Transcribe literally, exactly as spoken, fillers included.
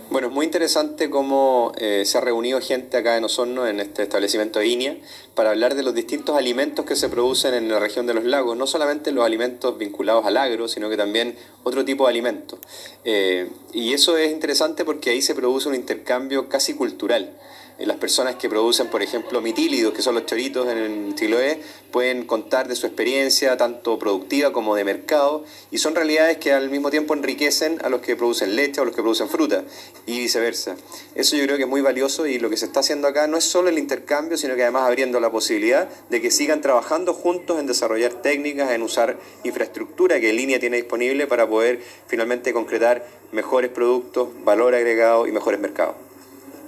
Bueno, es muy interesante cómo eh, se ha reunido gente acá en Osorno, en este establecimiento de Inia, para hablar de los distintos alimentos que se producen en la región de los lagos, no solamente los alimentos vinculados al agro, sino que también otro tipo de alimentos. Eh, y eso es interesante porque ahí se produce un intercambio casi cultural. Eh, Las personas que producen, por ejemplo, mitílidos, que son los choritos en Chiloé, pueden contar de su experiencia, tanto productiva como de mercado, y son realidades que al mismo tiempo enriquecen a los que producen leche o a los que producen fruta, y viceversa. Eso yo creo que es muy valioso y lo que se está haciendo acá no es solo el intercambio, sino que además abriendo la posibilidad de que sigan trabajando juntos en desarrollar técnicas, en usar infraestructura que en línea tiene disponible para poder finalmente concretar mejores productos, valor agregado y mejores mercados.